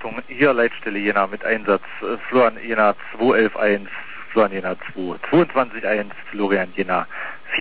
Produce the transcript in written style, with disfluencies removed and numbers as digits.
Achtung, hier Leitstelle Jena mit Einsatz, Florian Jena 2111, Florian Jena 2, 22.1, Florian Jena